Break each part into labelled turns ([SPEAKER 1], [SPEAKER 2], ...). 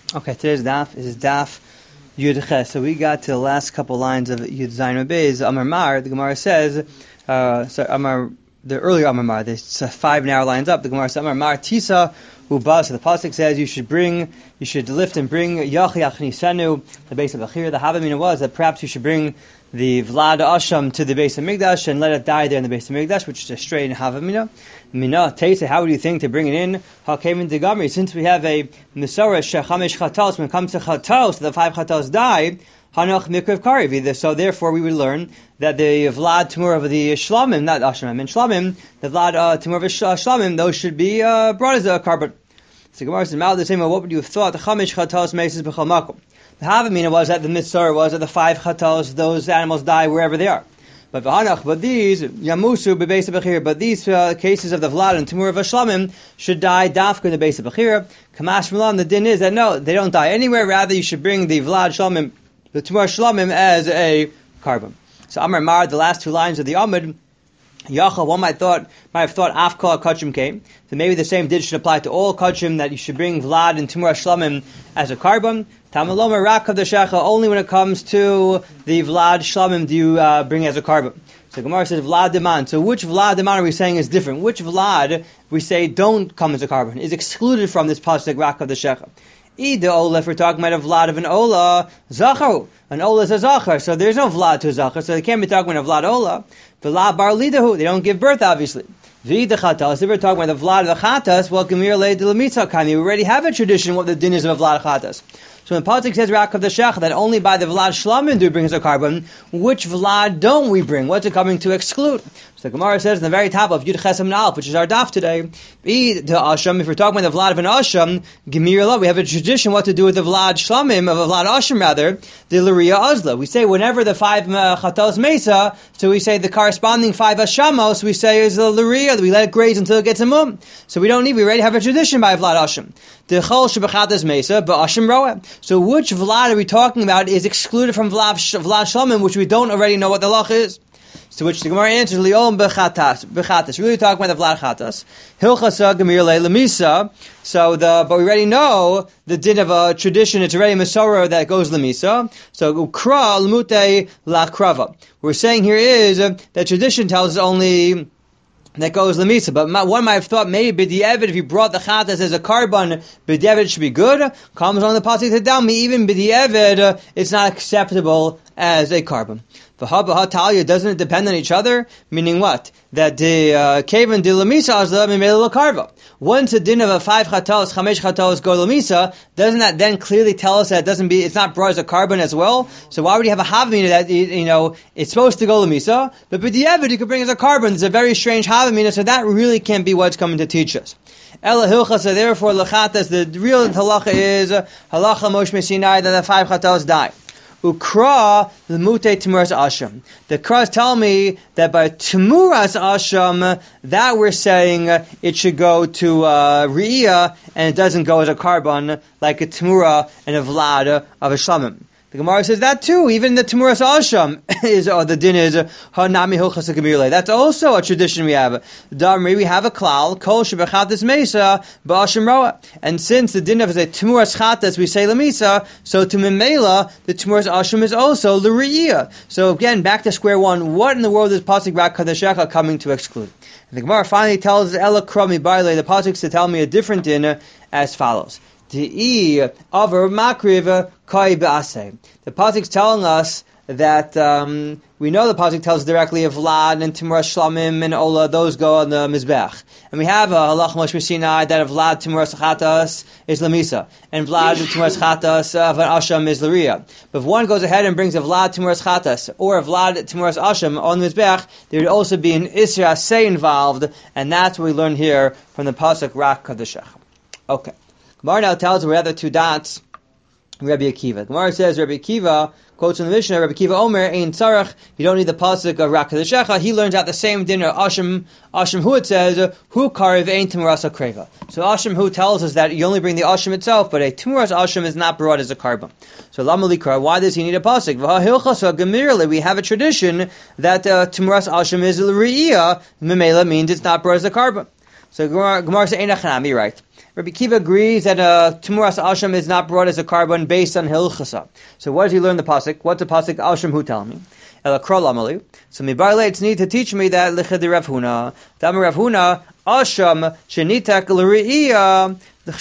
[SPEAKER 1] Okay, today's daf is daf Yud Ches. So we got to the last couple lines of Yud Zayin Beis. Amar Mar, the Gemara says, the earlier Amar Mar, there's 5 narrow lines up. The Gemara says, Amar Mar Tisa Uba. So the pasuk says you should lift and bring Yach Yachnisenu, the base of Achir. The Havamina was that perhaps you should bring the Vlad Asham to the base of Migdash and let it die there in the base of Migdash, which is a straight Havamina. Mina Teisa, how would you think to bring it in? Hakemin Degamri, since we have a Misora Shechamesh Chatos, when it comes to Chatos, the 5 Chatos die, Hanach Mikriv Kariv. So therefore we would learn that the Vlad Tamur of the Shlamim, not Asham, I meant Shlamim, the Vlad Tamur of Shlamim, those should be brought as a carbon. So Gemara says, the same way, what would you have thought? The Chamesh Chatos Meses B'chal Makom. The Havamina was that the Mitzvah was that the 5 Chatos, those animals die wherever they are. But these Yamusu b'beis b'chir, but these cases of the Vlad and Tamur of Shlamim should die dafka in the base of B'chir. Kamash Milan, the din is that no, they don't die anywhere. Rather, you should bring the Vlad Shlamim, the Tamur Shlamim as a carbon. So Amar Mar, the last 2 lines of the Amud, Yacha, one might have thought Afka Kachim came. So maybe the same din should apply to all Kachim, that you should bring Vlad and Tamur Shlamim as a carbon. Tamaloma Rak of the Shecha, only when it comes to the Vlad Shlamim do you bring as a carbon. So Gemara says Vlad Deman. So which Vlad Deman are we saying is different? Which Vlad we say don't come as a carbon, is excluded from this pasuk Rak of the Shecha? Ida Ola, if we're talking about a Vlad of an Ola, Zacharu. An Ola is a Zachar, so there's no Vlad to a Zachar, so they can't be talking about a Vlad Ola. Vlad Bar Lidahu, they don't give birth, obviously. Vida Chatas, if we're talking about the Vlad of the Chatas, well, Gemir Le de Lamitza Kani, we already have a tradition what the din is of a Vlad Chatas. So when Pasuk says Rak of the Shech, that only by the Vlad Shlamim do we bring as a carbon, which Vlad don't we bring? What's it coming to exclude? So the Gemara says in the very top of Yud Chesam Nalf, which is our daf today, the Asham, if we're talking about the Vlad of an Asham, Gemir La, we have a tradition what to do with the Vlad Shlamim, of a Vlad Asham rather, the Luria Azla. We say whenever the 5 Chatos Mesa, so we say the corresponding 5 Ashamos, we say is the Luria, we let it graze until it gets a mum. So we already have a tradition by Vlad Asham. The Chol Shebechatas Mesa, but Asham Roa. So which Vlad are we talking about is excluded from Vlad Shlamim, which we don't already know what the lach is? So which the Gemara answers, Li'om Bechatas. Really talking about the Vlad Chatas. Hilchasa Gemir Le Lemisa. But we already know the din of a tradition, it's already a Masorah that goes Lemisa. So Ukra Lemute La Krava. What we're saying here is that tradition tells us only that goes Lemisa. But one might have thought maybe B'di'evid, if you brought the Chatas as a carbon, B'di'evid should be good. Comes on the pasuk to tell me, even B'di'evid, it's not acceptable as a carbon. V'ha Talia, doesn't it depend on each other? Meaning what? That the Kavan de Lemisa Azla Mimela Karva. Once a din of a 5 Chatos, 5 Chatos go Lemisa, doesn't that then clearly tell us that it's not brought as a carbon as well? So why would you have a Havamina that, it's supposed to go Lemisa, but B'di'evid you could bring as a carbon? It's a very strange Havamina, so that really can't be what's coming to teach us. Ela Hilchas, so therefore Lechatas, the real halacha is halacha Moshe Sinai that the 5 Chatos die. Ukra Lemute Temuras Asham. The Kras tell me that by Temuras Asham, that we're saying it should go to Re'iyah, and it doesn't go as a carbon like a Temura and a Vlad of a Shlamim. The Gemara says that too. Even the Temuras Asham is the din is Hanami Hilchas Gemir. That's also a tradition we have. Damri, we have a klal Kol Shebechatas Mesa Ba'asham Roa. And since the din of is a Temuras Chatas, we say Lemisa. So to Mimela, the Temuras Asham is also L'Re'iyah. So again, back to square one. What in the world is Pasuk Rak Kadeshecha coming to exclude? And the Gemara finally tells Ela Krami Baile, the Pasuk to tell me a different din as follows. The pasuk's telling us that we know the pasuk tells directly of Vlad and Temuras Shlamim and Ola, those go on the Mizbech. And we have a halach Moshe Sinai that of Vlad Temuras Chatas is Lamisa, and Vlad Temuras Chatas of an Asham is Laria. But if one goes ahead and brings a Vlad Temuras Chatas or a Vlad Temuras Asham on the Mizbech, there would also be an Isra Say involved, and that's what we learn here from the pasuk Rak Kadeshech. Okay. Gemara now tells us we have the 2 dots. Rabbi Akiva. Gemara says Rabbi Akiva quotes in the Mishnah. Rabbi Akiva Omer Ein Tzarach. You don't need the pasuk of Rak Kadeshecha. He learns out the same dinner. Asham Hu it says Hu Karev Ein Temuras Kreva. So Asham Hu tells us that you only bring the Asham itself, but a Temuras Asham is not brought as a carbon. So Lama Likra, why does he need a pasuk? V'ha'hilchasa Gemirle. We have a tradition that Temuras Asham is L'Re'iyah. Memela means it's not brought as a carbon. So Gemara says Ein Achanami, right? Rabbi Kiva agrees that Tumuras Asham is not brought as a carbon based on Hilchasa. So what does he learn the pasuk? What's the pasuk? Asham who tell me? Elakrol Amali. So Mibarle, it's need to teach me that Lichadi Rav Huna. Dam Rav Huna, Asham Shenitak L'Ri'iyah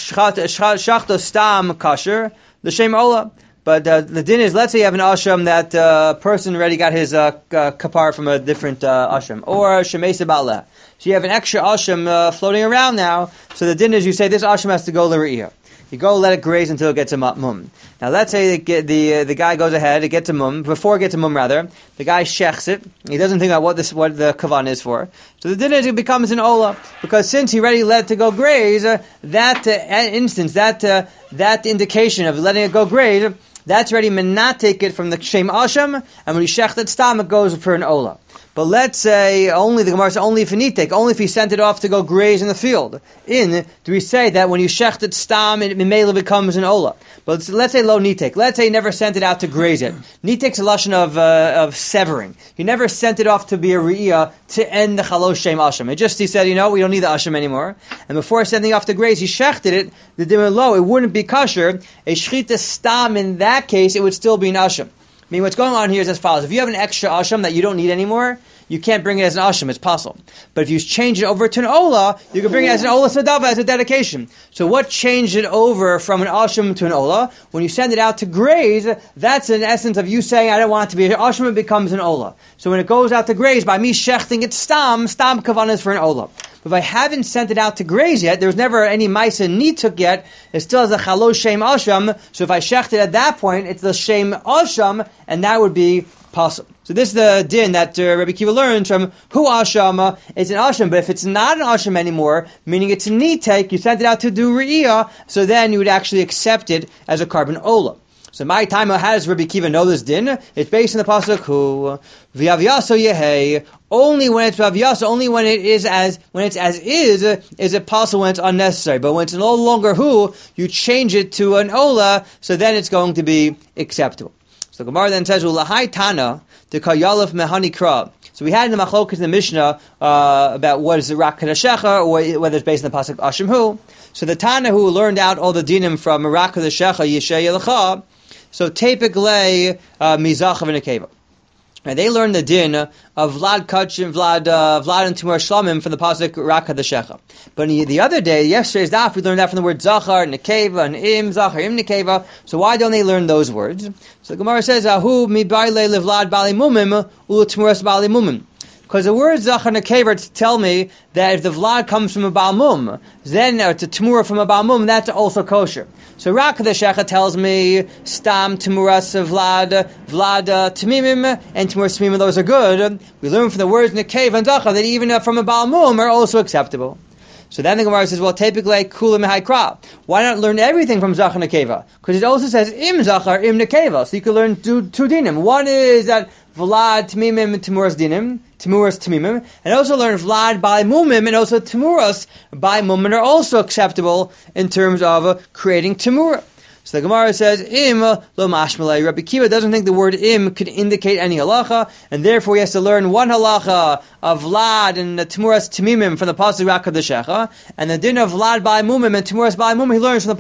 [SPEAKER 1] Shachto Stam Kasher L'Shem Ola. But the din is, let's say you have an asham that person already got his kapar from a different asham, or shemesa ba'aleh. So you have an extra asham floating around now. So the din is, you say this asham has to go l're'iyah. You go let it graze until it gets a mum. Now let's say the guy goes ahead, it gets a mum. Before it gets a mum, rather, the guy shechs it. He doesn't think about what the kavan is for. So the din is, it becomes an ola, because since he already let it to go graze, that instance, that indication of letting it go graze, that's already menatik it from the shem asham, and when you shech that stam, it goes for an ola. But let's say only the Gemara says only if nitek, only if he sent it off to go graze in the field. Do we say that when you shech it stam, it mimela becomes an ola? But let's say lo nitek. Let's say he never sent it out to graze it. Nitek's a lashon of severing. He never sent it off to be a re'iyah to end the chalosh shem asham. He said, we don't need the asham anymore. And before sending off to graze, he shechted it. The dimmer lo, it wouldn't be kosher. A shchita stam, in that case, it would still be an asham. I mean, what's going on here is as follows. If you have an extra asham that you don't need anymore, you can't bring it as an asham, it's possible. But if you change it over to an ola, you can bring it as an ola sadava, as a dedication. So what changed it over from an asham to an ola? When you send it out to graze, that's in essence of you saying, I don't want it to be an asham, it becomes an ola. So when it goes out to graze, by me shechting it stam kavan is for an ola. But if I haven't sent it out to graze yet, there's never any maisa nituk yet, it still has a chalosh shem asham, so if I shecht it at that point, it's the shem asham, and that would be possible. So this is the din that Rabbi Kiva learns from hu asham. It's an asham, but if it's not an asham anymore, meaning it's a nitek, you sent it out to do re'iyah, so then you would actually accept it as a carbon ola. So my time, how does Rabbi Kiva know this din? It's based on the pasuk hu v'avyaso yehei. Only when it's v'avyaso, only when it's as is it possible when it's unnecessary. But when it's no longer hu, you change it to an ola, so then it's going to be acceptable. So the Gemara then says, "Ulahai Tana the Kayalef Mehani Kra." So we had in the Machlokes in the Mishnah about what is the Rak Kadashecha, or whether it's based on the pasuk Ashim Hu. So the Tana who learned out all the dinim from Rak Kadashecha Yishei Yelecha, so Tepik Le Mizachav and Akeva. And they learned the din of Vlad Kachim, Vlad and Tumar Shlamim from the pasuk Rak Hadashecha. But the other day, yesterday's daf, we learned that from the word Zachar, Nekeva, and Im, Zachar, Im, Nekeva. So why don't they learn those words? So the Gemara says, Ahu mi baile levlad bali mumim, ul Tumuras bali mumim. Because the word Zachar Nekeva tell me that if the Vlad comes from a Baal Mum, then it's a Tamura from a Baal Mum, that's also kosher. So Rak Hadashecha tells me Stam Tamuras Vlad Tamimim and Tamuras Tamimim, those are good. We learn from the words Nekeva and Zachar that even from a Baal Mum are also acceptable. So then the Gemara says, well, typically Kula Mehai Kra. Why not learn everything from Zachar Nekeva? Because it also says Im Zachar, Im Nekeva. So you can learn two dinim. One is that Vlad Tamimim Tamuras Dinim, Tamuras Tamimim, and also learn Vlad by Mumim, and also Tamuras by Mumim are also acceptable in terms of creating Tamura. So the Gemara says, Im lo mashmalei. Rabbi Kiva doesn't think the word im could indicate any halacha, and therefore he has to learn one halacha of Vlad and Tamuras Tamimim from the pasuk Rak Hadashecha, and the din of Vlad by Mumim and Tamuras by Mumim he learns from the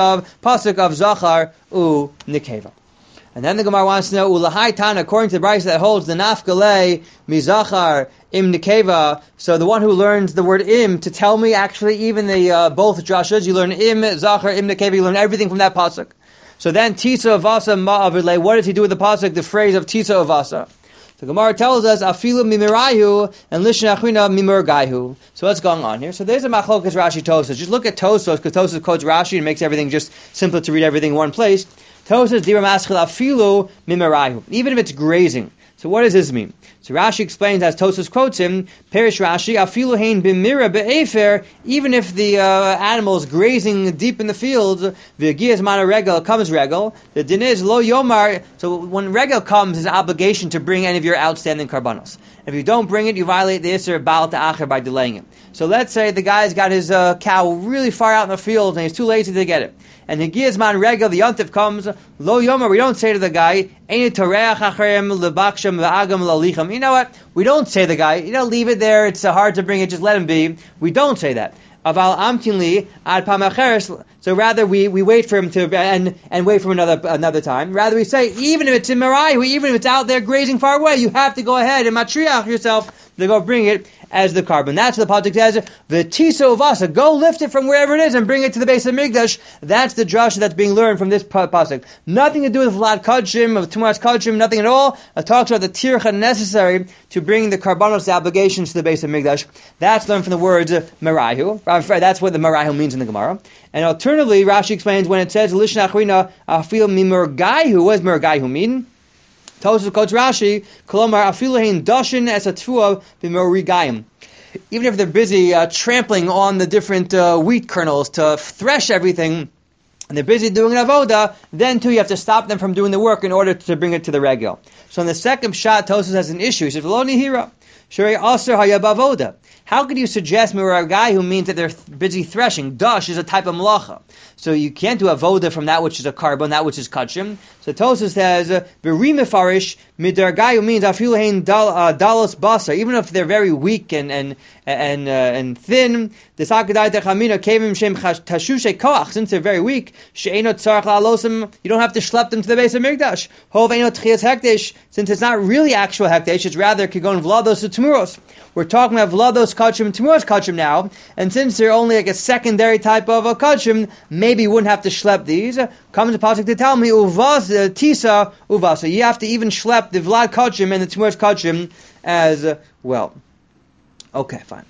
[SPEAKER 1] pasuk of Zachar u Nekeva. And then the Gemara wants to know, Ulahai Tana, according to the Brisa that holds the Nafgalei Mizachar Im Nekeva. So the one who learns the word Im to tell me, actually, even the both drashas, you learn Im Zachar Im Nekeva, you learn everything from that pasuk. So then Tisa Avasa Ma'avilei, what does he do with the pasuk? The phrase of Tisa Avasa. The Gemara tells us Afilu Mimirayu and Lishna Achrina Mimur Gaihu. So what's going on here? So there's a Machlokas Rashi Tosas. Just look at Tosos, because Tosos quotes Rashi and makes everything just simpler to read everything in one place. Tosos Dira Maschil Afilu Mimirayu. Even if it's grazing. So what does this mean? So Rashi explains, as Tosos quotes him, Perish Rashi, Afilu Hein Bimira Be'efer, even if the animal is grazing deep in the fields, V'yagiyaz Mana Regel comes Regel, the din is Lo Yomar, so when Regel comes, there's an obligation to bring any of your outstanding karbanos. If you don't bring it, you violate the Isser Baal Ta'acher by delaying it. So let's say the guy's got his cow really far out in the field and he's too lazy to get it. And the Gizman Regel, the Yontif comes, Lo Yomer, we don't say to the guy, you know what? We don't say to the guy, leave it there, it's hard to bring it, just let him be. We don't say that. Aval amtinli ad pamacheres. So rather we wait for him to and wait for another time. Rather we say, even if it's in Marayu, even if it's out there grazing far away, you have to go ahead and matriach yourself to go bring it as the carbon. That's what the pasuk says. The tisa uvasa, go lift it from wherever it is and bring it to the base of Migdash. That's the drasha that's being learned from this pasuk. Nothing to do with Vlad Kodshim, of Tumas Kodshim, nothing at all. It talks about the tircha necessary to bring the karbanos, the obligations to the base of Migdash. That's learned from the words Marayu. That's what the Marayu means in the Gemara. And alternatively, Rashi explains when it says Lishna Achrina Afil Mimurgaihu, what does Murgaihu mean? Tosus quotes Rashi, Kolomar Afilahin Dashin as a Tua Bimurigayim. Even if they're busy trampling on the different wheat kernels to thresh everything, and they're busy doing an avoda, then too you have to stop them from doing the work in order to bring it to the regel. So in the second shot, Tosus has an issue. He says, Lo nihira, Shari Aser Hayab Avoda. How could you suggest Muragai, who means that they're busy threshing? Dash is a type of malacha. So you can't do avoda from that which is a carbon, that which is kachim. So Tosas says, Berimefarish, Midargai, who means Afilahin dalos basa. Even if they're very weak and thin, the Sakadai Techamina Kevim Shem Tashushe Koach, since they're very weak, She'enot Tzarach La'alosim, you don't have to schlep them to the base of Migdash. Hov Enot Tchias Hekdesh, since it's not really actual Hekdesh, it's rather Kigon Vlados to Tmuros. We're talking about Vlados Kachim and Tmuros Kachim now, and since they're only like a secondary type of a Kachim, maybe you wouldn't have to schlep these. Comes the pasuk to tell me, Uvas Tisa Uvas. So you have to even schlep the Vlad Kachim and the Tmuros Kachim as well. Okay, fine.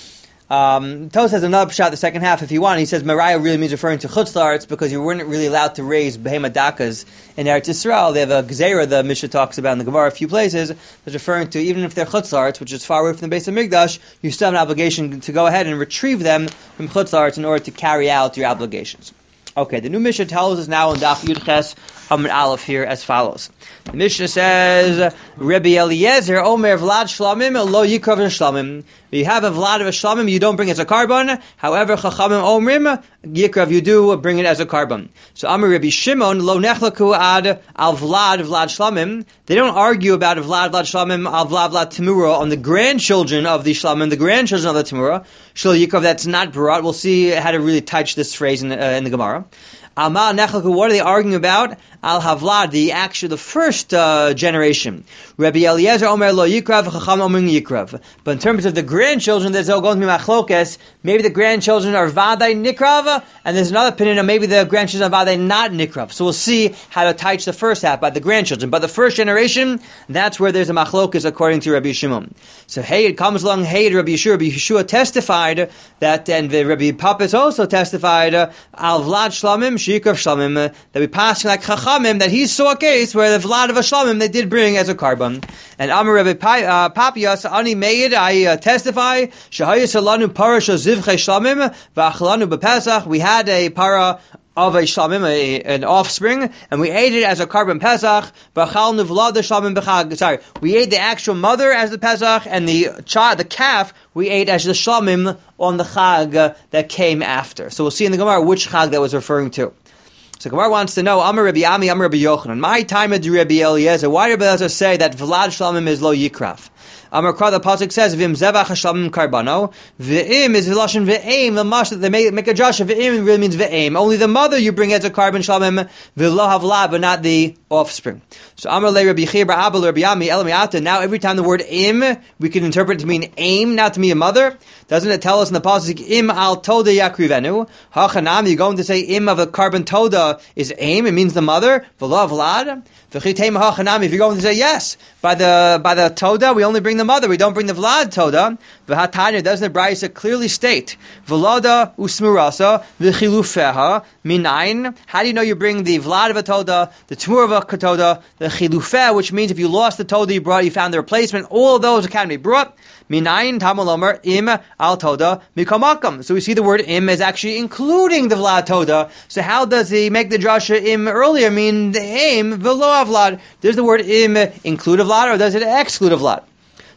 [SPEAKER 1] Tos has another shot the second half if you want. He says Mariah really means referring to Chutz La'aretz because you weren't really allowed to raise Behema Dakas in Eretz Yisrael. They have a Gzeira, the Mishnah talks about in the Gemara a few places, that's referring to even if they're Chutz La'aretz, which is far away from the base of Migdash, you still have an obligation to go ahead and retrieve them from Chutz La'aretz in order to carry out your obligations. Okay, the new Mishnah tells us now in Daf Yud Ches Amud Aleph here as follows. The Mishnah says, Rebbe Eliezer, Omer Vlad Shlamim, Lo Yikrav Shlamim. You have a Vlad of a Shlamim, you don't bring it as a carbon. However, Chachamim Omrim, Yikrav, you do bring it as a carbon. So Amar Rebbe Shimon, Lo Nechlaku Ad Al Vlad Shlamim. They don't argue about Vlad Shlamim, Al Vlad Tamura on the grandchildren of the Shlamim, the grandchildren of the Tamura. Shlo Yikrav, that's not brought. We'll see how to really touch this phrase in the Gemara. What are they arguing about? Al Havlad, the first generation. Rabbi Eliezer Omer Lo Yikrav, Chacham Omer Yikrav. But in terms of the grandchildren, there's all going to be machlokes. Maybe the grandchildren are Vaday Nikrav, and there's another opinion of maybe the grandchildren are Vaday not Nikrav. So we'll see how to touch the first half by the grandchildren. But the first generation, that's where there's a machlokes according to Rabbi Shimon. So it comes along, Rabbi Yeshua testified that, and Rabbi Pappas also testified, Al Vlad Shlamim, Shikav Shlamim, that we pass like Chachamim, that he saw a case where the Vlad of a Shlamim they did bring as a carbon. And Amar Rabbi Papias, Ani Meid, I testify, Shahaya Salanu Parasha Zivche Shlamim, Vachlanu Bepesach, we had a para of a shlamim, an offspring, and we ate it as a carbon pesach. We ate the actual mother as the pesach, and the calf we ate as the shlamim on the chag that came after. So we'll see in the Gemara which chag that was referring to. So Gemara wants to know, Amar Rabbi Ami, Amar Rabbi Yochanan. My time of Rabbi Eliezer. Why did Rabbi Eliezer say that Vlad shlamim is lo yikraf? Amar Kra, the pasuk says, "V'im zevach hashlamim karbano." V'im is v'lashon v'im. The mash they make a josh. V'im really means v'im. Only the mother you bring as a carbon shlamim. V'lo havla, but not the offspring. So Amar le Rabbi Chir ba'abel Rabbi Ami elamiata. Now every time the word im, we can interpret it to mean aim, not to mean a mother. Doesn't it tell us in the pasuk im al toda yakrivenu? Hachanam, you're going to say im of a carbon toda is aim. It means the mother. V'lo havlad. V'chitei hachanam. If you're going to say yes by the toda, we only bring the mother, we don't bring the Vlad Toda. V'hatanya, doesn't the Brayso clearly state Vlada usmurasa v'chilufeha minayin? How do you know you bring the Vlad of a Toda, the Tmur of a Toda, the chilufeh, which means if you lost the Toda you brought, you found the replacement. All of those can be brought. Minayin tamalomer im al Toda mikamakam. So we see the word im is actually including the Vlad Toda. So how does he make the drasha im earlier mean the im v'lo Vlad? Does the word im include a Vlad or does it exclude a Vlad?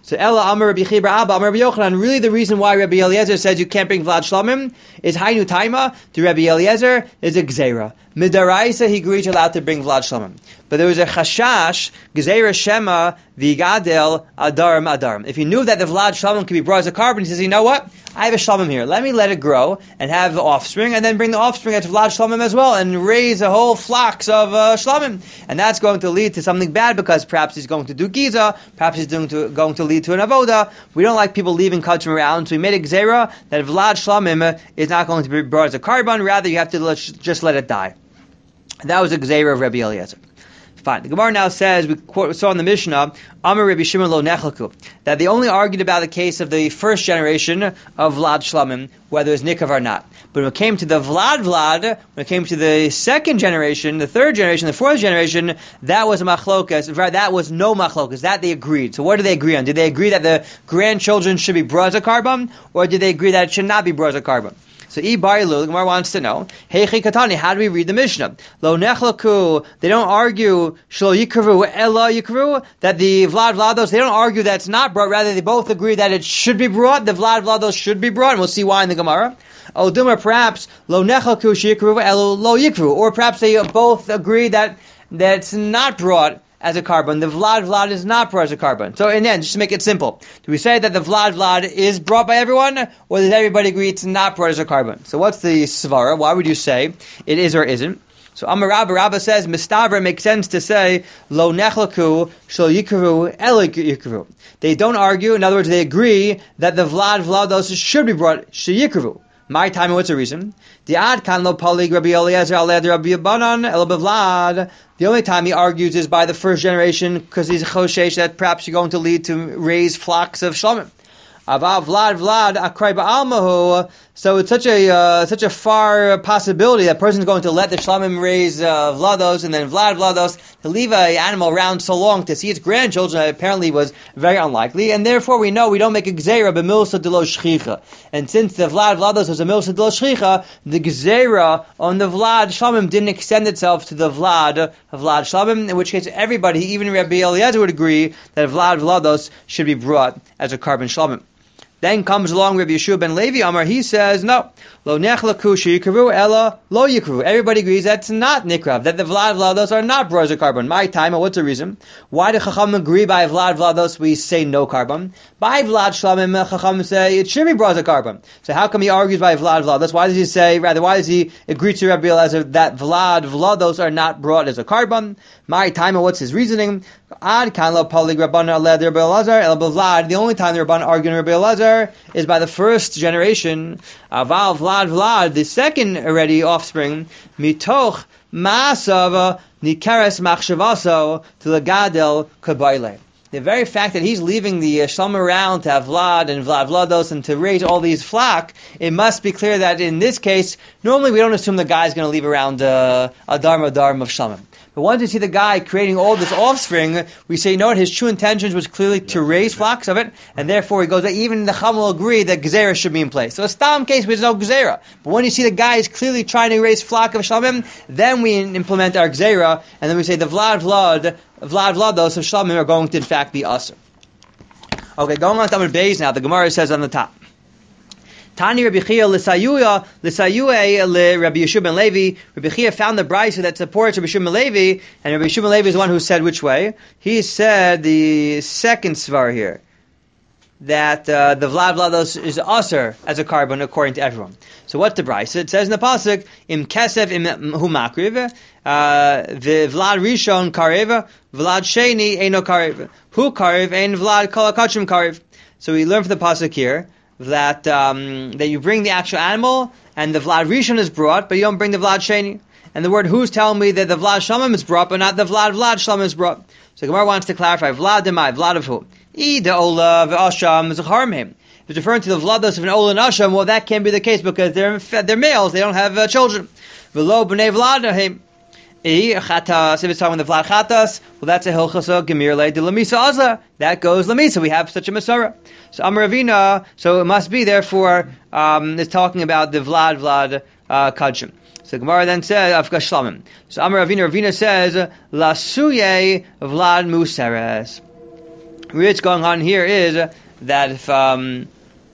[SPEAKER 1] So Ella Amar Rabbi Chibra Abba Amar Rabbi Yochanan. Really, the reason why Rabbi Eliezer says you can't bring Vlad Shlamim is Hainu Taima. To Rabbi Eliezer is a Gzeira. Midaraisa he agreed allowed to bring Vlad Shlamim. But there was a Chashash, Gzeira Shema, Vigadel, Adarm. If he knew that the Vlad Shlamim could be brought as a carbon, he says, you know what? I have a Shlamim here. Let me let it grow and have offspring, and then bring the offspring to Vlad Shlamim as well, and raise a whole flocks of Shlamim. And that's going to lead to something bad, because perhaps he's going to do Giza, perhaps he's going to lead to an Avoda. We don't like people leaving Kachim around, so we made a Gzeira that Vlad Shlamim is not going to be brought as a carbon, rather you have to just let it die. That was a Gzeira of Rabbi Eliezer. Fine. The Gemara now says, we saw in the Mishnah, Amar Rabbi Shimon lo nechlaku, that they only argued about the case of the first generation of Vlad Shlamim, whether it's Nikav or not. But when it came to the Vlad, when it came to the second generation, the third generation, the fourth generation, that was a machlokas. That was no machlokas. That they agreed. So what did they agree on? Did they agree that the grandchildren should be brought as a carbon, or did they agree that it should not be brought as a carbon? So Ibarilu, the Gemara wants to know, Heichi Katani, how do we read the Mishnah? Lo nechlaku, they don't argue shlo yikru ella yikru, that the Vlad Vlados, they don't argue that it's not brought, rather they both agree that it should be brought, the Vlad Vlados should be brought, and we'll see why in the Gemara. Oduma, perhaps, lo nechlaku shikru ella lo yikru, or perhaps they both agree that it's not brought as a carbon. The Vlad is not brought as a carbon. So in the end, just to make it simple, do we say that the Vlad is brought by everyone, or does everybody agree it's not brought as a carbon? So what's the svara? Why would you say it is or isn't? So Amar Rabba says, Mistavra makes sense to say, Lo nechlaku shel yikru ela yikru. They don't argue, in other words, they agree that the Vlados should be brought shel yikru. My time, what's the reason? The only time he argues is by the first generation, because he's a choshesh that perhaps you're going to lead to raise flocks of shlamim. Vlad akray ba'almahu. So it's such a far possibility that person's going to let the shlamim raise vlados and then vlados, to leave an animal around so long to see its grandchildren apparently was very unlikely, and therefore we know we don't make a gzeira b'milsa de lo shchicha. And since the vlados was a milsa de lo shchicha, the gzeira on the vlad shlamim didn't extend itself to the vlad shlamim, in which case everybody, even Rabbi Eliezer, would agree that vlad vlados should be brought as a carbon shlamim. Then comes along Rabbi Yeshua ben Levi Amar, he says, no, lo nechlaku sheyikru ella lo yikru. Everybody agrees that's not nikrav, that the vlados are not brought as a carbon. My time, what's the reason? Why do Chacham agree by vlados we say no carbon? By Vlad Shlamim, Chacham say it should be brought as a carbon. So how come he argues by vlados? Why does he agree to Rabbi Eliezer that vlados are not brought as a carbon? My time, what's his reasoning? The only time the Rabban arguing Rabbi Eliezer is by the first generation. Aval Vlad, the second already offspring, mitoch ma'asav nikares machshavaso to legadel kabayle. The very fact that he's leaving the shlamim around to have Vlad and Vlados and to raise all these flock, it must be clear that in this case, normally we don't assume the guy's going to leave around a dharma of shlamim. But once you see the guy creating all this offspring, we say, you know what, his true intentions was clearly to raise flocks of it, and therefore he goes, even the Chum will agree that Gezerah should be in place. So a Stam case, there's no Gezerah. But when you see the guy is clearly trying to raise flock of Shlamim, then we implement our Gezerah, and then we say the Vlados of Shlamim are going to in fact be us. Okay, going on to Amud Beis now, the Gemara says on the top. Tani Rabbi Chia l'sayuya le Rabbi Yeshua ben Levi. Rabbi Chia found the brisa that supports Rabbi Yeshua ben Levi, and Rabbi Yeshua ben Levi is the one who said which way. He said the second svar here, that the Vlados is usher as a carbon according to everyone. So what's the brisa? It says in the pasuk, im kesef im hu makriv, the Vlad Rishon karev, Vlad Sheni eino karev, hu karev ein Vlad kol hakachim karev. So we learn from the pasuk here that you bring the actual animal, and the Vlad Rishon is brought, but you don't bring the Vlad Sheni. And the word who's telling me that the Vlad Shlamim is brought, but not the Vlad Shlamim is brought. So Gemara wants to clarify, Vlad demai, Vlad of who? The Ola v'Asham Zacharmim. If it's referring to the Vlados of an Ola and Asham, well that can't be the case because they're males, they don't have children. V'lo b'nei Vladahim. Chatas, if it's talking the Vlad Chatas, well that's a Hilchasa Gemirle de Lamisa Azla. That goes Lamisa, we have such a Masorah. So Amar Ravina, so it must be therefore, it's talking about the Vlad Kachim. So Gemara then says, Afka Shlamim. So Amar Ravina says, Lasuye Vlad Museres. What's going on here is that if an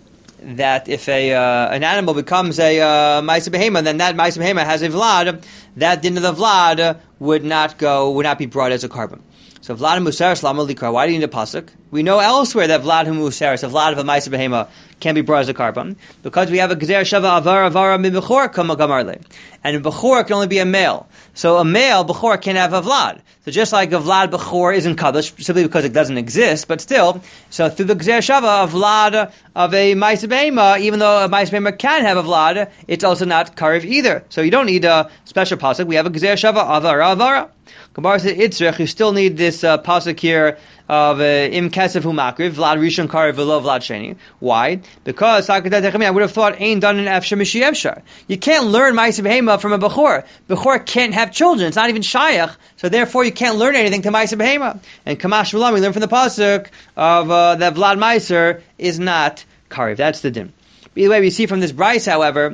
[SPEAKER 1] animal becomes a Ma'aseh Behema, then that Ma'aseh Behema has a Vlad. That din of the Vlad would not be brought as a carbon. So Vlad Musaris Lama Likra. Why do you need a pasuk? We know elsewhere that Vlad Musaris, a Vlad of a Ma'aseh Behema, can be brought as a carbon because we have a Gezer Shava Avara min Bechor Kama Gamarle, and a Bechor can only be a male. So a male Bechor can have a Vlad. So just like a Vlad Bechor isn't Kaddish simply because it doesn't exist, but still, so through the Gezer Shava, a Vlad of a Ma'aseh Behema, even though a Ma'aseh Behema can have a Vlad, it's also not Karev either. So you don't need a special pasuk. We have a Gezer Shava Avara. Gemara says Itzrich, you still need this pasuk here of Im Kesef Hu Makriv, Vlad Rishon Karev V'lo Vlad Sheni. Why? Because I would have thought Ein Done in Efshar Mishi Efshar. You can't learn Ma'aseh Behema from a Bechor. Bechor can't have children. It's not even Shayach. So therefore you can't learn anything to Ma'aseh Behema. And Kamash V'lam, we learn from the pasuk of that Vlad Meiser is not Karev. That's the din. Either way, we see from this Bryce, however,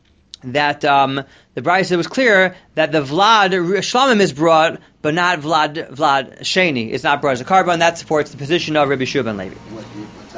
[SPEAKER 1] that the Brisa was clear that the Vlad Shlamim is brought, but not Vlad Sheni. It's not brought as a carbon. That supports the position of Rabbi Shua ben Levi.
[SPEAKER 2] What's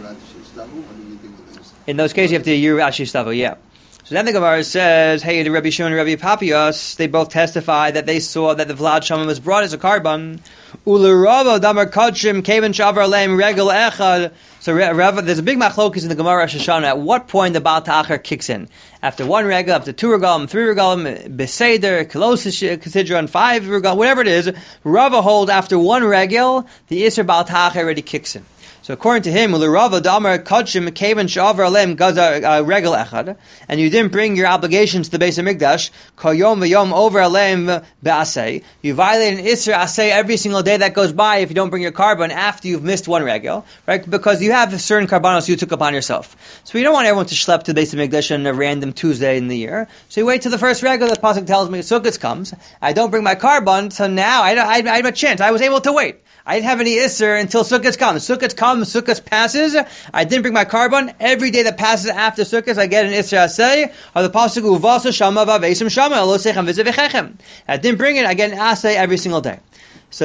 [SPEAKER 2] happening?
[SPEAKER 1] In those cases, you have to Yir Rashi Stavu, yeah. So then the Gemara says, hey, the Rabbi Shua and Rabbi Papias, they both testify that they saw that the Vlad Shlamim was brought as a carbon. Ulerava damar kodshim kaven shavar leim regel echad. So there's a big machlokus in the Gemara Rosh Hashanah. At what point the Baal Ta'achar kicks in? After one regel, after two regalim, three regalim, beseder, kalos considron, five regalim, whatever it is. Rava holds after one regel, the Isser Baal Ta'achar already kicks in. So according to him, Rava Damar Kodshim Kaven Shavar Alem Gazar Regel Echad, and you didn't bring your obligations to the Beis Hamikdash, Kol Yom V'Yom Over Alem Be'asei. You violate an Isser Asei every single day that goes by if you don't bring your carbon after you've missed one regel, right? Because you have certain carbonos you took upon yourself. So you don't want everyone to schlep to the Beis Hamikdash on a random Tuesday in the year. So you wait till the first regel. The pasuk tells me Sukkot comes. I don't bring my carbon, so now I have a chance. I was able to wait. I didn't have any Isser until Sukkot comes. Sukkot comes, Sukkot passes. I didn't bring my carbon. Every day that passes after Sukkot, I get an Isser Aseh. Or the pasuk Uvasa Shama Vavesim Shama Lo Sechem V'Zevechechem. I didn't bring it. I get an Aseh every single day. So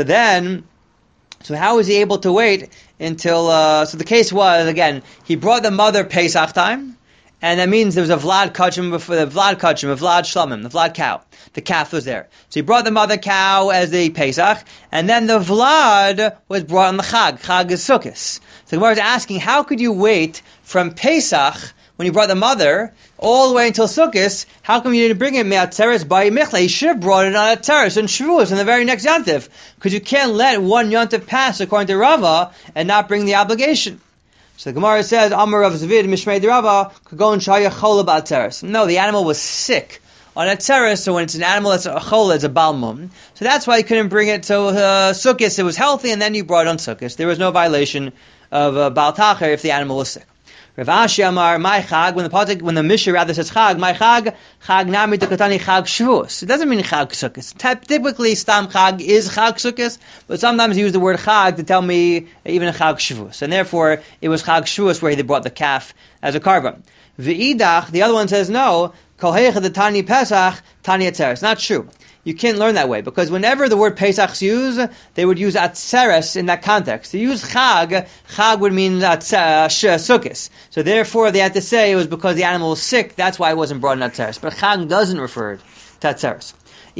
[SPEAKER 1] how was he able to wait until? So the case was again, he brought the mother Pesach time. And that means there was a Vlad Kachim, a Vlad Shlamim, the Vlad cow. The calf was there. So he brought the mother cow as the Pesach, and then the Vlad was brought on the Chag. Chag is Sukkot. So the Gemara is asking, how could you wait from Pesach, when you brought the mother, all the way until Sukkot? How come you didn't bring it Me'atzeres by Michla? You should have brought it on Atzeres and Shavuos in the very next Yontif. Because you can't let one Yontif pass, according to Rava, and not bring the obligation. So the Gemara says, Amar Rav Zvid, Mishmei Rava, could go and shaya chola ba'atzeres. No, the animal was sick on atzeres, so when it's an animal that's a chola, it's a balmum. So that's why you couldn't bring it to Sukkot. It was healthy, and then you brought it on Sukkot. There was no violation of Baal Ta'achar if the animal was sick. Rav Ashi Amar, my chag, when the Mishnah rather says chag, my chag nami dekatani chag Shavuos. It doesn't mean chag Sukkot. Typically, stam chag is chag Sukkot, but sometimes you use the word chag to tell me even a chag Shavuos. And therefore, it was chag Shavuos where they brought the calf as a carbon. V'idach, the other one says no, kol heicha the tani pesach, tani atzeres. Not true. You can't learn that way, because whenever the word Pesach is used, they would use Atzeres in that context. To use Chag would mean Sukkos. So therefore they had to say it was because the animal was sick, that's why it wasn't brought in Atzeres. But Chag doesn't refer to Atzeres.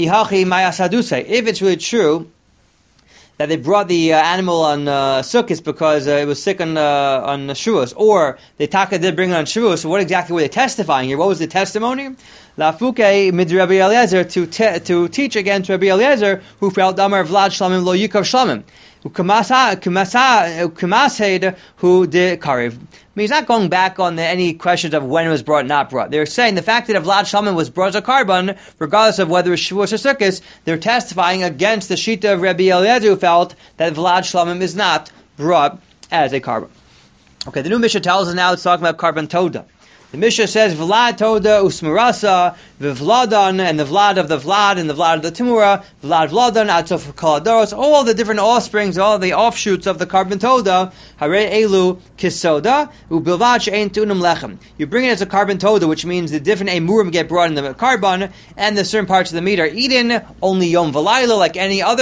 [SPEAKER 1] If it's really true that they brought the animal on Sukkot because it was sick on Shavuos, or the Taka did bring it on Shavuos, so what exactly were they testifying here? What was the testimony? Lafuke mid Rabbi Eliezer to teach again to Rabbi Eliezer who felt Damar Vlad Shlamim lo Yikov Shlamim who did Karev. I mean, he's not going back on any questions of when it was brought, not brought. They're saying the fact that a Vlad Shlamim was brought as a carbon, regardless of whether it was Shavuos or Sukkot, they're testifying against the Shita of Rabbi Eliezer who felt that Vlad Shlamim is not brought as a carbon. Okay, the new Mishnah tells us now it's talking about carbon Toda. The Mishnah says Vlad Toda Usmarasa V'Vladan, and the Vlad of the Vlad and the Vlad of the Timura, Vlad Vladan Atzof Kaladoros, all the different offsprings, all the offshoots of the carbon Toda, Hare Elu Kisoda Ubilvad She'ein Tunum Lechem. You bring it as a carbon Toda, which means the different emurim get brought in the carbon, and the certain parts of the meat are eaten only Yom V'Laila, like any other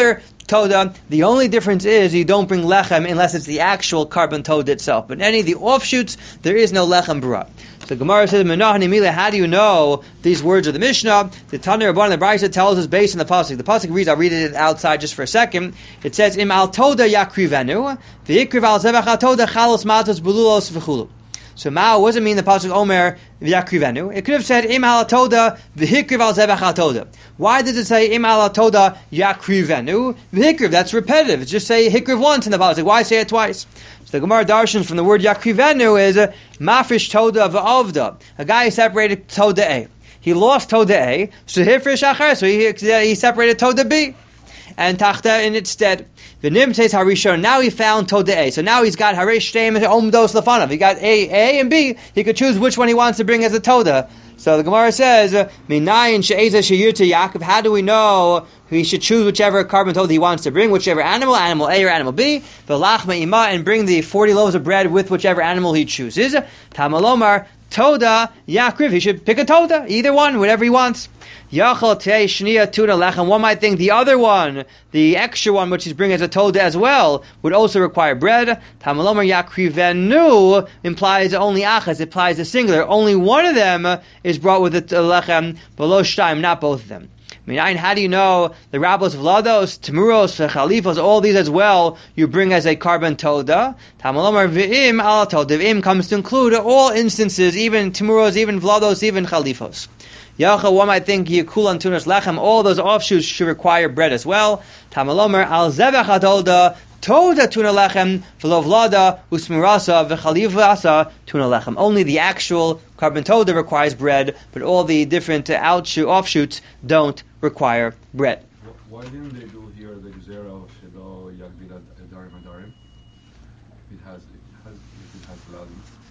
[SPEAKER 1] Toda. The only difference is you don't bring lechem unless it's the actual carbon toda itself. But any of the offshoots, there is no lechem brought. So Gemara says, how do you know these words of the Mishnah? The Tana Rabban, the Brisa tells us based on the pasuk. The pasuk reads, I'll read it outside just for a second. It says, Im al toda yakrivenu, v'yikriv al zevach al toda chalos matos bululos v'chulu. So Mao, what does it mean the pasuk Omer v'yakrivenu? It could have said Im al toda v'hikriv al zevach al toda. Why does it say Im al toda yakrivenu v'hikriv? That's repetitive. It's just say hikriv once in the pasuk. Why say it twice? So the Gemara darshans from the word yakrivenu is mafresh toda v'avda. A guy separated toda A. He lost toda A, so hifresh achar, so he separated toda B. And tachta in its stead. V'nim says harishon. Now he found toda A. So now he's got harish shteim omdos lefanav. He got A and B. He could choose which one he wants to bring as a toda. So the Gemara says, minayin she'eza sheyirta Yaakov. How do we know he should choose whichever carbon toda he wants to bring, whichever animal A or animal B, v'lachma ima, and bring the 40 loaves of bread with whichever animal he chooses. Tamalomar toda Yaakov. He should pick a toda, either one, whatever he wants. Yachal tei shnia tuna lechem. One might think the other one, the extra one, which he's bringing as a toda as well, would also require bread. Tamalomar yakrivenu implies only achas. It implies a singular. Only one of them is brought with a lechem, below shtaim, not both of them. How do you know the rabos, vlados, temuros, chalifos, all these as well, you bring as a carbon toda? Tamalomar v'im ala toda. V'im comes to include all instances, even temuros, even vlados, even chalifos. Yacha, one might think yikulan tunas lechem, all those offshoots should require bread as well. Tamalomer al zevach atolda toda tuna lechem v'lo vlada usmirasa v'chalivasa tuna lechem. Only the actual carbon toda requires bread, but all the different offshoots don't require bread.
[SPEAKER 3] Why didn't they do here the gezerah of shelo yagdil adarim adarim? If it has blood,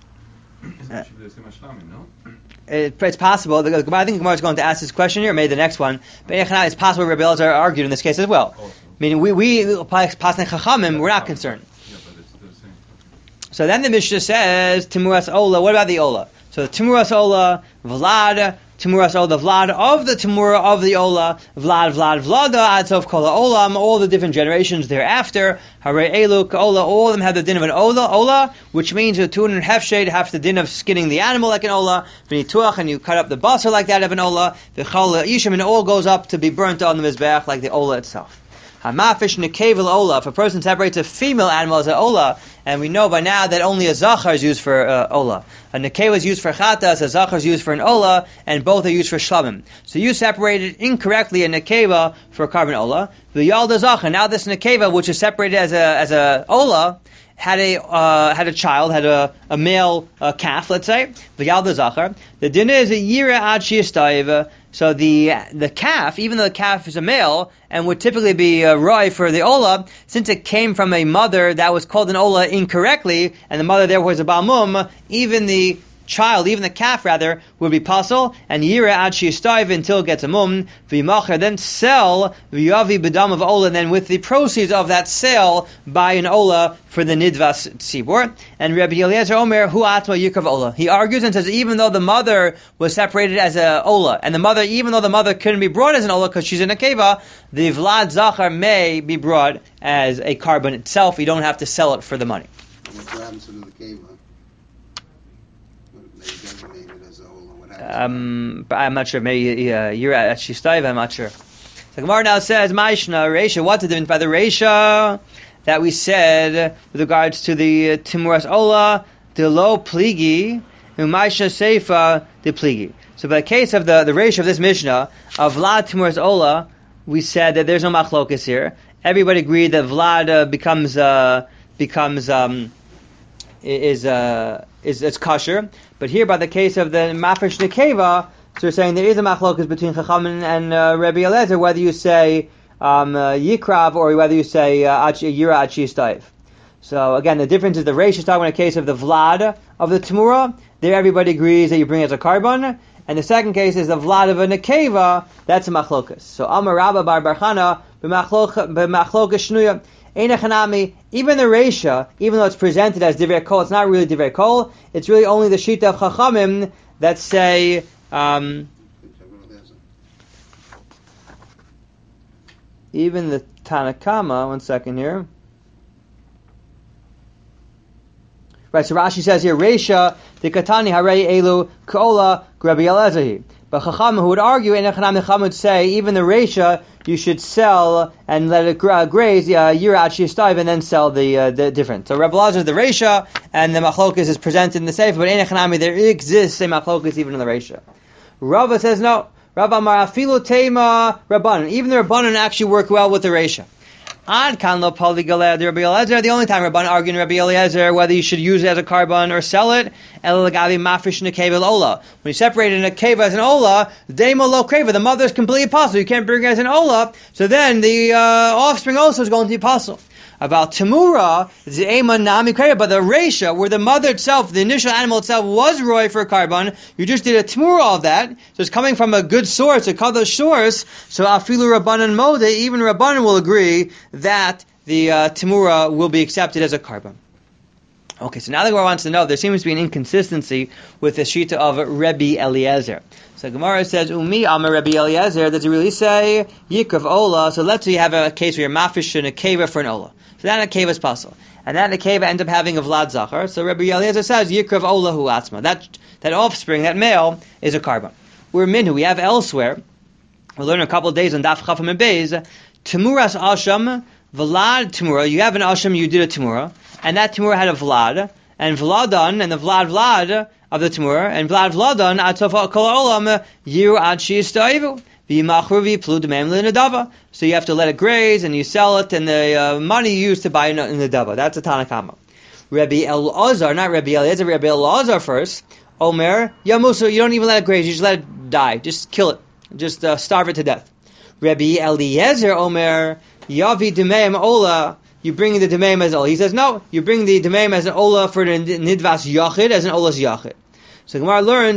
[SPEAKER 3] it should be the same as shlamim, no?
[SPEAKER 1] It's possible. I think Gemara is going to ask this question here, maybe the next one. But it's possible Rabbi Elazar argued in this case as well.
[SPEAKER 3] Also.
[SPEAKER 1] Meaning we Pasnei Chachamim, we're not concerned.
[SPEAKER 3] Yeah, but it's the same.
[SPEAKER 1] So then the Mishnah says, Timuras Ola, what about the Ola? So Timuras Ola, Vlad, Timuras Ola, Vlad of the Timura of the Ola, Vlad, Vlada, Atzov Kola Olam, all the different generations thereafter, Hare Eluk, Ola, all of them have the din of an Ola, which means a tun and hefshed have the din of skinning the animal like an Ola, V'nituach, and you cut up the basar like that of an Ola, V'chol Ishim, and it all goes up to be burnt on the Mizbeach like the Ola itself. Hamafish nekevel Ola, if a person separates a female animal as an Ola, and we know by now that only a zachar is used for Ola. A nekeva is used for chatas, a zachar is used for an Ola, and both are used for shlamim. So you separated incorrectly a nekeva for a carbon Ola. The yalda zachar, now this nekeva, which is separated as a Ola, had a child, had a male calf, let's say, the yalda zachar. The din is a yira ad shiyastayv. So the calf, even though the calf is a male and would typically be roi for the Ola, since it came from a mother that was called an Ola incorrectly, and the mother therefore was a Balmum, even the child, even the calf rather, would be pasul, and yira ad shiyastayv until it gets a mum, v'yimacher, then sell v'yavi b'dam of Ola, and then with the proceeds of that sale, buy an Ola for the nidvas tzibur. And Rabbi Eliezer Omer, hu atma yikav Ola. He argues and says, even though the mother was separated as a Ola, and even though the mother couldn't be brought as an Ola because she's in a keva, the Vlad Zachar may be brought as a carbon itself. You don't have to sell it for the money.
[SPEAKER 2] What happens to the keva?
[SPEAKER 1] But I'm not sure. Maybe you're at Shistaiv. I'm not sure. So Gemara now says, Maishna Reisha. What's the difference by the Reisha that we said with regards to the Timuras Ola, the Lo Pligi, and Maishna Seifa, the Pligi. So by the case of the Reisha of this Mishnah of Vlad Timuras Ola, we said that there's no machlokas here. Everybody agreed that Vlad is kosher. But here, by the case of the Mafresh Nekeva, so we're saying there is a machlokas between Chachamim and Rabbi Eliezer, whether you say Yikrav or whether you say Yira Achistayv. So again, the difference is the Reish is talking about a case of the Vlad of the Tamura. There everybody agrees that you bring it as a carbon. And the second case is the Vlad of a Nekeva, that's a machlokas. So Amar Rabba Bar Barchana, b'machlokas shnuya. Even the Reisha, even though it's presented as Divrei Kol, it's not really Divrei Kol. It's really only the Shita of Chachamim that say even the Tanakama, one second here. Right, so Rashi says here, Reisha, the Katani, Harei Elu, Kola, Rabbi Elezahi. But Chacham, who would argue, and Chacham would say, even the Reisha, you should sell and let it graze Yirat Shistaiv and then sell the difference. So Rabbi Elazar is the Reisha, and the Machlokas is presented in the Sefer, but in Echanami there exists a Machlokas even in the Reisha. Rava says no. Rava Amar Afilu Tema Rabbanan. Even the Rabbanan actually work well with the Reisha. Ad kan lo pali galeh Rabbi Eliezer. The only time Rabbanan arguing Rabbi Eliezer whether you should use it as a carbon or sell it. El lagavi mafresh nekeva ola. When you separate a nekeva as an ola, demo lo kreva. The mother is completely apostle. You can't bring it as an ola. So then the offspring also is going to be apostle. About Tamura, Ze'ema Nami Kreva, but the Reisha, where the mother itself, the initial animal itself, was Roy for a carbon, you just did a Tamura of that, so it's coming from a good source, a Kadosh source, so Afilu Rabbanan Mode, even Rabbanan will agree that the Tamura will be accepted as a carbon. Okay, so now the Gemara wants to know, there seems to be an inconsistency with the Shita of Rebbe Eliezer. So Gemara says, Umi Amar Rebbe Eliezer, does he really say Yikav Ola? So let's say you have a case where you're mafish and a keva for an Ola. So that nekeva is possible. And that nekeva ends up having a Vlad Zachar. So Rebbe Eliezer says, Yikrav Ola hu atzma. That offspring, that male, is a carbon. We're minhu. We have elsewhere, we'll learn a couple of days on Daf Chafam and Beis, Temuras Asham, Vlad Temura. You have an Asham, you did a Temura, and that Temura had a Vlad, and Vladan, and the Vlad of the Temura, and Vladan, Atzofa Kol Olam, Yiru Ad Shiyistaivu. So you have to let it graze, and you sell it, and the money you use to buy in the dava. That's a Tanakama. Rabbi Elazar, not Rabbi Eliezer, Rabbi Elazar first. Omer, Yamusu, you don't even let it graze, you just let it die. Just kill it. Just starve it to death. Rabbi Eliezer, Omer, Yavi Demeim Ola, you bring the Demeim as Ola. He says, no, you bring the Demeim as an Ola for the Nidvas Yachid, as an Ola's Yachid. So Gemara learned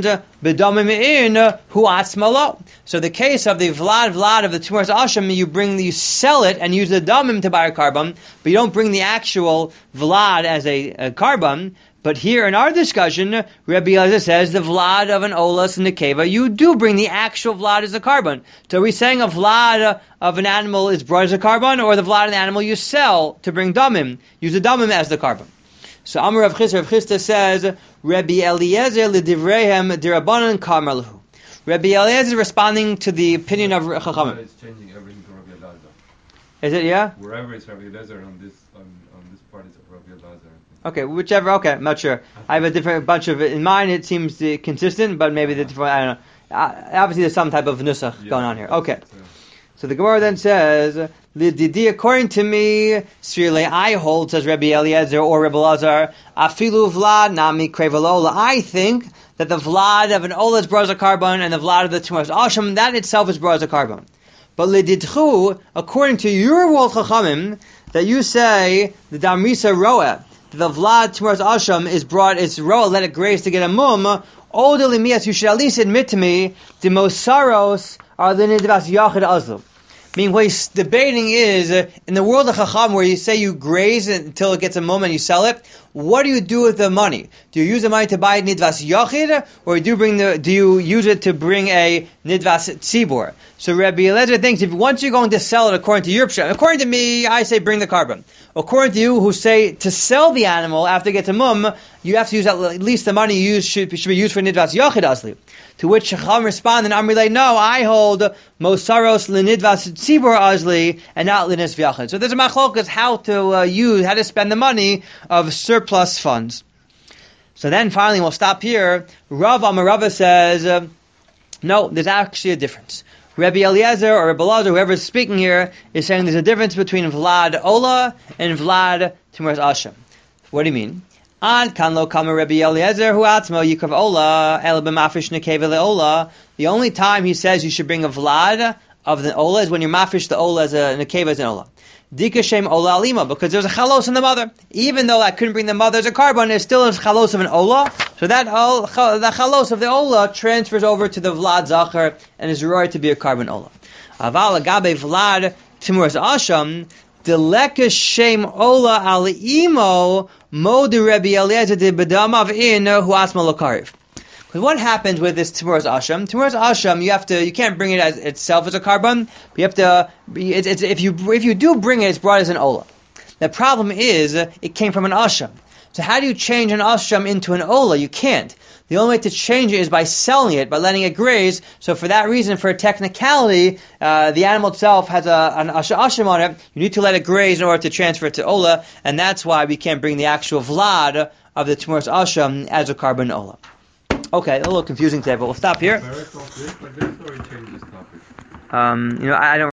[SPEAKER 1] b'damim hu atzmalo. So the case of the vlad of the Temuras Asham, you sell it and use the damim to buy a carbon, but you don't bring the actual vlad as a carbon. But here in our discussion, Rabbi Elazar says the vlad of an olas nekeva, you do bring the actual vlad as a carbon. So are we saying a vlad of an animal is brought as a carbon, or the vlad of the animal you sell to bring damim, use the damim as the carbon? So Amar Rav Chisda says, Rabbi Eliezer l'divreihem dirabanan karmalahu. Rabbi Eliezer is responding to the opinion of Chachamim.
[SPEAKER 3] It's changing everything to Rabbi Elazar.
[SPEAKER 1] Is it, yeah?
[SPEAKER 3] Wherever it's Rabbi Elazar, on this part is Rabbi Elazar.
[SPEAKER 1] Okay, whichever, okay, I'm not sure. I have a different bunch of it. In mine it seems consistent, but maybe the different, I don't know. Obviously there's some type of nusach going on here. Okay. So the Gemara then says, according to me, Srile, I hold, says Rabbi Eliezer or Rabbi Elazar, Afilu Vlad Nami Krevalola. I think that the Vlad of an Ola is brought as a carbon, and the Vlad of the Temuras Asham, that itself is brought as a carbon. But Lididchu, according to your world Chachamim, that you say the Damrisa Roa, the Vlad Temuras Asham is brought, it's Roa, let it graze to get a mum, Odalimias, you should at least admit to me, the Mosaros are the Nidvas Yachid Azlu. Meaning what he's debating is, in the world of Chacham, where you say you graze until it gets a mum and you sell it, what do you do with the money? Do you use the money to buy Nidvas Yachid, or do you use it to bring a Nidvas Tzibor? So Rabbi Eliezer thinks, if once you're going to sell it according to your pshat, according to me, I say bring the carbon. According to you, who say to sell the animal after it gets a mum, you have to use at least the money you use should be used for Nidvas Yachid Asli. To which Chacham respond and Amrilay, no, I hold Mosaros Linidvas Tzibor Asli and not Linis V'Yachid. So there's a machlokas how to spend the money of surplus funds. So then finally we'll stop here. Rav Amarava says, no, there's actually a difference. Rabbi Eliezer or Rabbi Elazar, whoever is speaking here, is saying there's a difference between Vlad Ola and Vlad Temuras Asham. What do you mean? Ad kan lo kama Rabbi Eliezer hu atzmo yikav Ola el b'mafish nekeva le'ola. The only time he says you should bring a Vlad of the Ola is when you mafish the Ola as a nekeva as an Ola. Dika shem Ola alima, because there's a chalos in the mother. Even though I couldn't bring the mother as a carbon, there's still a chalos of an Ola. So that the chalos of the Ola transfers over to the Vlad Zachar and is required to be a carbon Ola. Aval agabe Vlad Temuras Asham deleka shem Ola al imo modi Rabbi Eliezer de bedamav in hu asma lokarif. Because what happens with this Timuras Asham? Timuras Asham, you can't bring it as itself as a carbon, but you have to. If you do bring it, it's brought as an ola. The problem is it came from an Asham. So how do you change an Asham into an ola? You can't. The only way to change it is by selling it, by letting it graze. So for that reason, for a technicality, the animal itself has an asham on it. You need to let it graze in order to transfer it to ola, and that's why we can't bring the actual vlad of the Timuras Asham as a carbon ola. Okay, a little confusing today, but we'll stop here.
[SPEAKER 3] Like this, or you change this topic?
[SPEAKER 1] I don't